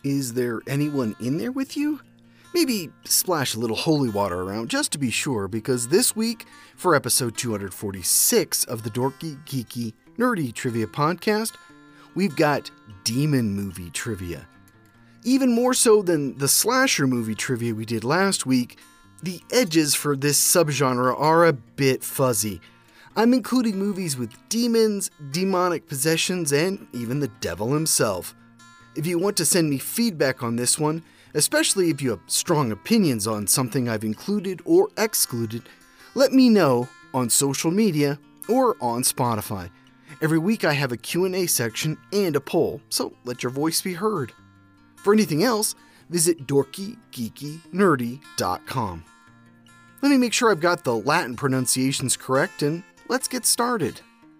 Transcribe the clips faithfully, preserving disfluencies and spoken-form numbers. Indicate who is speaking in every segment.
Speaker 1: Is there anyone in there with you? Maybe splash a little holy water around just to be sure, because this week, for episode two hundred forty-six of the Dorky, Geeky, Nerdy Trivia Podcast, we've got demon movie trivia. Even more so than the slasher movie trivia we did last week, the edges for this subgenre are a bit fuzzy. I'm including movies with demons, demonic possessions, and even the devil himself. If you want to send me feedback on this one, especially if you have strong opinions on something I've included or excluded, let me know on social media or on Spotify. Every week I have a Q and A section and a poll, so let your voice be heard. For anything else, visit dorky geeky nerdy dot com. Let me make sure I've got the Latin pronunciations correct, and let's get started.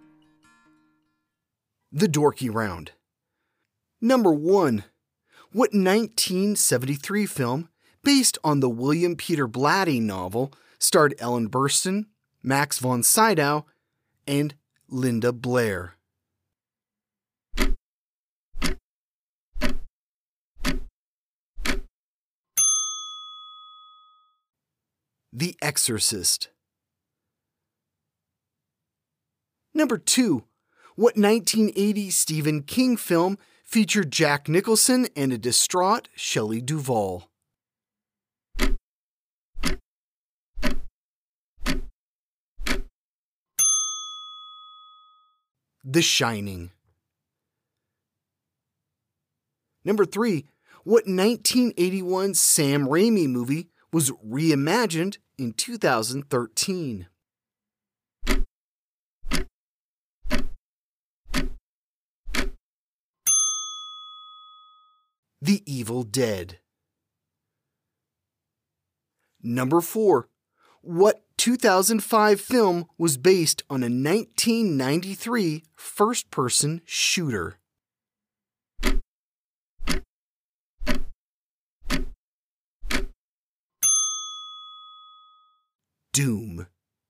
Speaker 1: The Dorky Round. Number one. What nineteen seventy-three film, based on the William Peter Blatty novel, starred Ellen Burstyn, Max von Sydow, and Linda Blair? The Exorcist. Number two. What nineteen eighty Stephen King film featured Jack Nicholson and a distraught Shelley Duvall? The Shining. Number three. What nineteen eighty-one Sam Raimi movie was reimagined in two thousand thirteen? The Evil Dead. Number four. What two thousand five film was based on a nineteen ninety-three first-person shooter? Doom.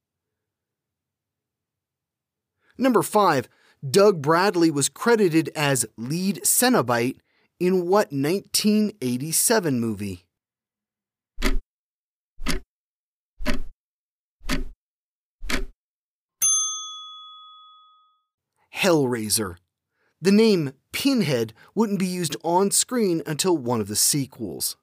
Speaker 1: Number five. Doug Bradley was credited as lead Cenobite in what nineteen eighty-seven movie? Hellraiser. The name Pinhead wouldn't be used on screen until one of the sequels.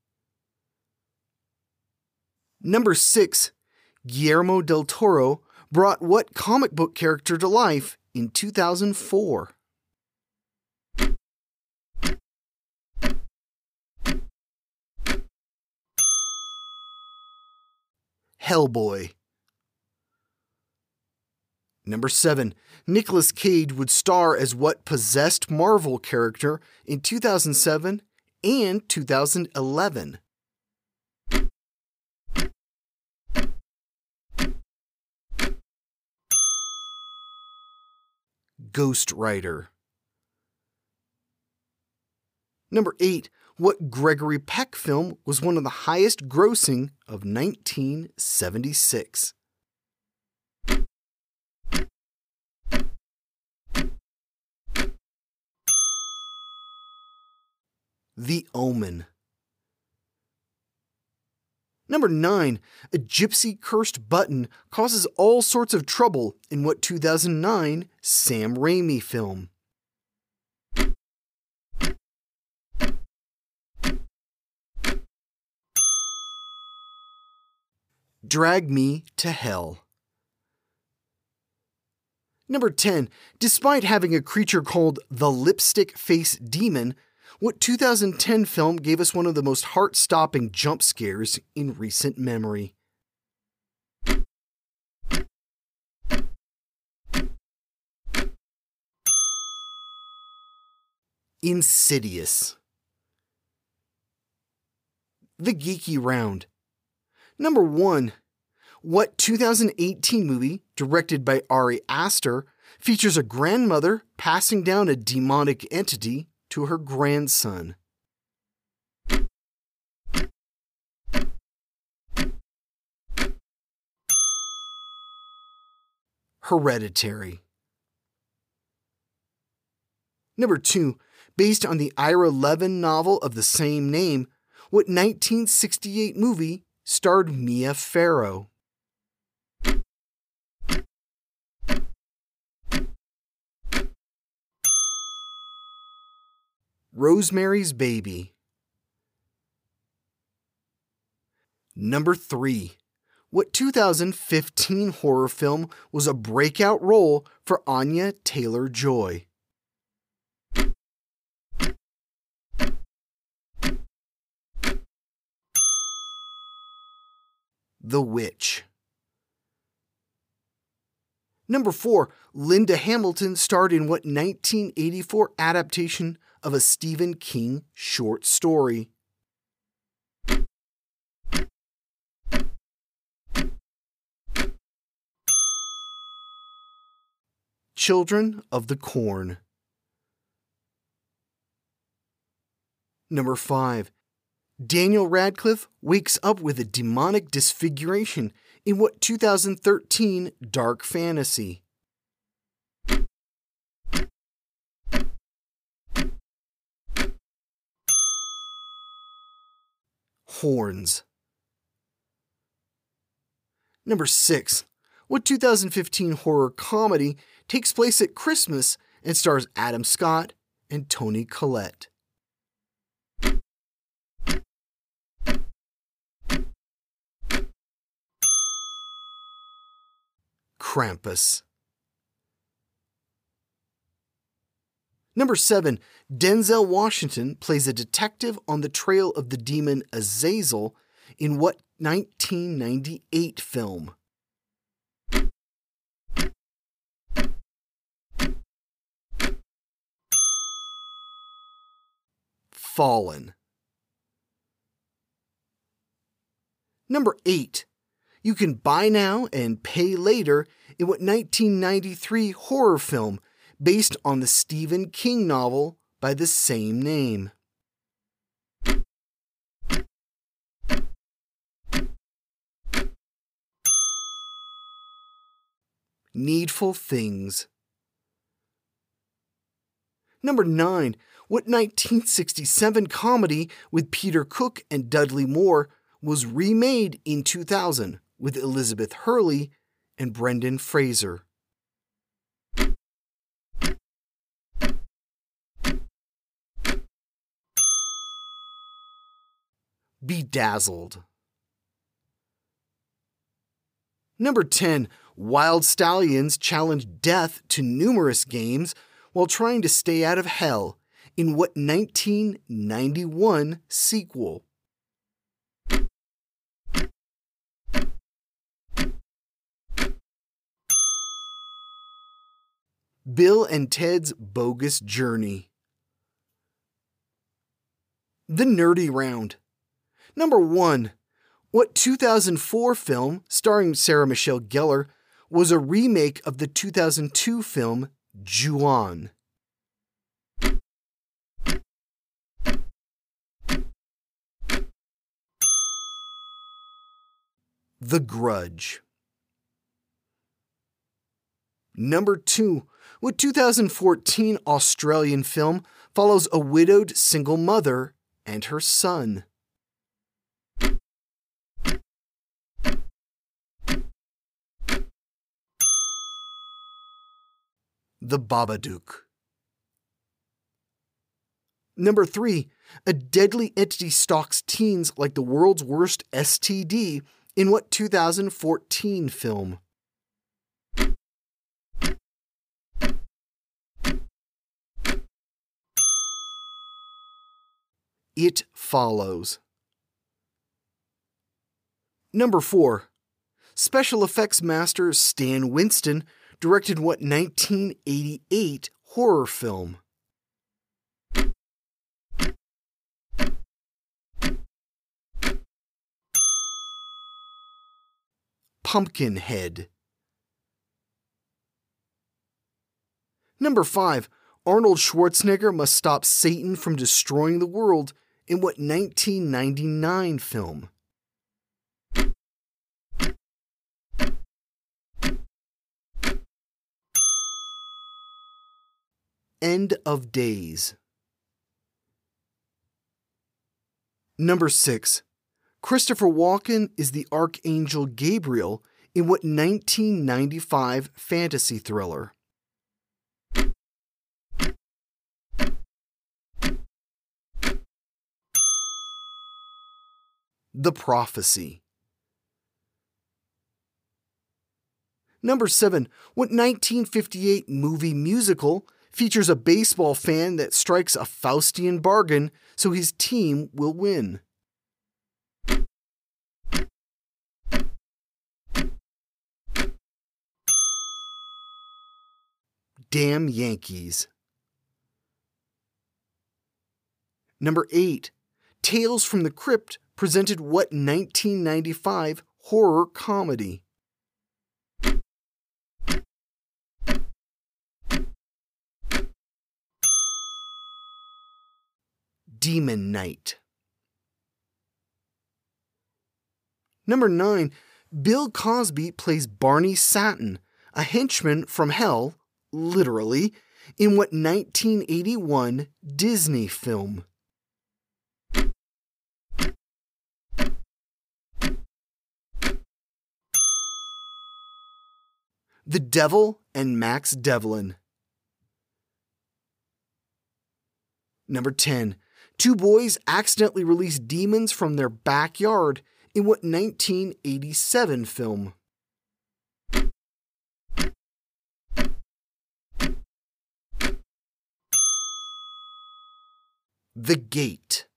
Speaker 1: Number six. Guillermo del Toro brought what comic book character to life in two thousand four? Hellboy. Number seven. Nicolas Cage would star as what possessed Marvel character in two thousand seven and two thousand eleven? Ghost Rider. Number eight. What Gregory Peck film was one of the highest grossing of nineteen seventy-six? The Omen. Number nine. A gypsy-cursed button causes all sorts of trouble in what two thousand nine Sam Raimi film? Drag Me to Hell. Number ten. Despite having a creature called the Lipstick Face Demon, what two thousand ten film gave us one of the most heart-stopping jump scares in recent memory? Insidious. The Geeky Round. Number one. What two thousand eighteen movie, directed by Ari Aster, features a grandmother passing down a demonic entity to her grandson? Hereditary. Number two. Based on the Ira Levin novel of the same name, what nineteen sixty-eight movie starred Mia Farrow? Rosemary's Baby. Number three. What two thousand fifteen horror film was a breakout role for Anya Taylor-Joy? The Witch. Number four. Linda Hamilton starred in what nineteen eighty-four adaptation of a Stephen King short story? Children of the Corn. Number five. Daniel Radcliffe wakes up with a demonic disfiguration in what two thousand thirteen dark fantasy? Horns. Number six. What two thousand fifteen horror comedy takes place at Christmas and stars Adam Scott and Toni Collette? Krampus. Number seven. Denzel Washington plays a detective on the trail of the demon Azazel in what nineteen ninety-eight film? Fallen. Number eight. You can buy now and pay later in what nineteen ninety-three horror film based on the Stephen King novel by the same name? Needful Things. Number nine. What nineteen sixty-seven comedy with Peter Cook and Dudley Moore was remade in two thousand with Elizabeth Hurley and Brendan Fraser? Bedazzled. Number ten. Wild Stallions challenge death to numerous games while trying to stay out of hell in what nineteen ninety-one sequel? Bill and Ted's Bogus Journey. The Nerdy Round. Number one. What two thousand four film starring Sarah Michelle Gellar was a remake of the two thousand two film Ju-On? The Grudge. Number two. What two thousand fourteen Australian film follows a widowed single mother and her son? The Babadook. Number three. A deadly entity stalks teens like the world's worst S T D in what two thousand fourteen film? It Follows. Number four. Special effects master Stan Winston directed what nineteen eighty-eight horror film? Pumpkinhead. Number five. Arnold Schwarzenegger must stop Satan from destroying the world in what nineteen ninety-nine film? End of Days. Number six. Christopher Walken is the Archangel Gabriel in what nineteen ninety-five fantasy thriller? The Prophecy. Number seven. What nineteen fifty-eight movie musical features a baseball fan that strikes a Faustian bargain so his team will win? Damn Yankees. Number eight. Tales from the Crypt presented what nineteen ninety-five horror comedy? Demon Knight. Number nine. Bill Cosby plays Barney Satin, a henchman from hell, literally, in what nineteen eighty-one Disney film? The Devil and Max Devlin. Number ten. Two boys accidentally release demons from their backyard in what nineteen eighty-seven film? The Gate.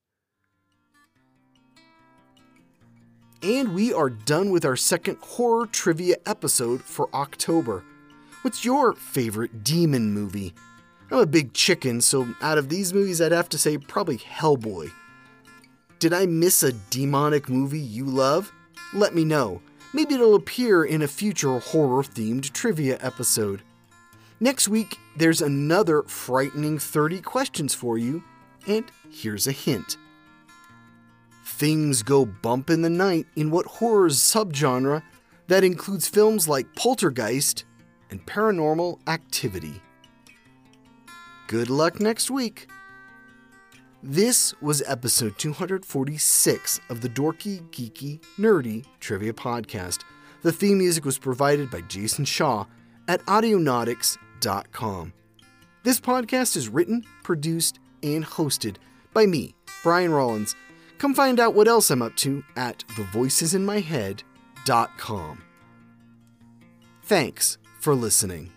Speaker 1: And we are done with our second horror trivia episode for October. What's your favorite demon movie? I'm a big chicken, so out of these movies I'd have to say probably Hellboy. Did I miss a demonic movie you love? Let me know. Maybe it'll appear in a future horror-themed trivia episode. Next week, there's another frightening thirty questions for you, and here's a hint. Things go bump in the night in what horror subgenre that includes films like Poltergeist and Paranormal Activity. Good luck next week. This was episode two hundred forty-six of the Dorky, Geeky, Nerdy Trivia Podcast. The theme music was provided by Jason Shaw at audionautics dot com. This podcast is written, produced, and hosted by me, Brian Rollins. Come find out what else I'm up to at the voices in my head dot com. Thanks for listening.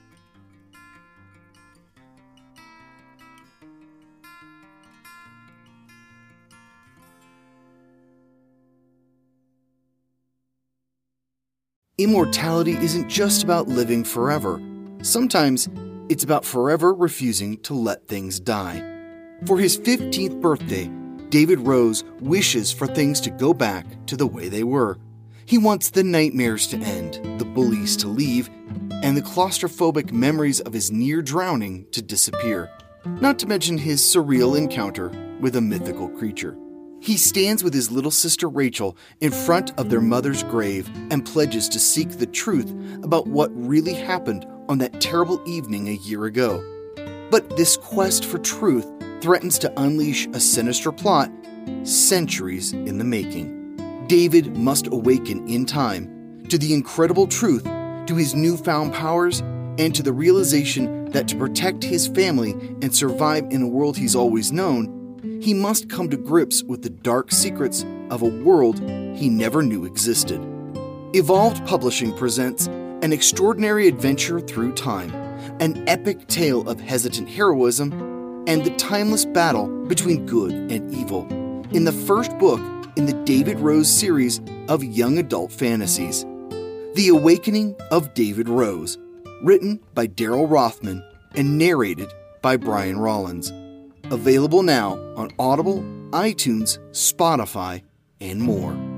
Speaker 1: Immortality isn't just about living forever. Sometimes it's about forever refusing to let things die. For his fifteenth birthday, David Rose wishes for things to go back to the way they were. He wants the nightmares to end, the bullies to leave, and the claustrophobic memories of his near drowning to disappear. Not to mention his surreal encounter with a mythical creature. He stands with his little sister Rachel in front of their mother's grave and pledges to seek the truth about what really happened on that terrible evening a year ago. But this quest for truth threatens to unleash a sinister plot centuries in the making. David must awaken in time to the incredible truth, to his newfound powers, and to the realization that to protect his family and survive in a world he's always known, he must come to grips with the dark secrets of a world he never knew existed. Evolved Publishing presents An Extraordinary Adventure Through Time, an epic tale of hesitant heroism and the timeless battle between good and evil, in the first book in the David Rose series of young adult fantasies. The Awakening of David Rose, written by Daryl Rothman and narrated by Brian Rollins. Available now on Audible, iTunes, Spotify, and more.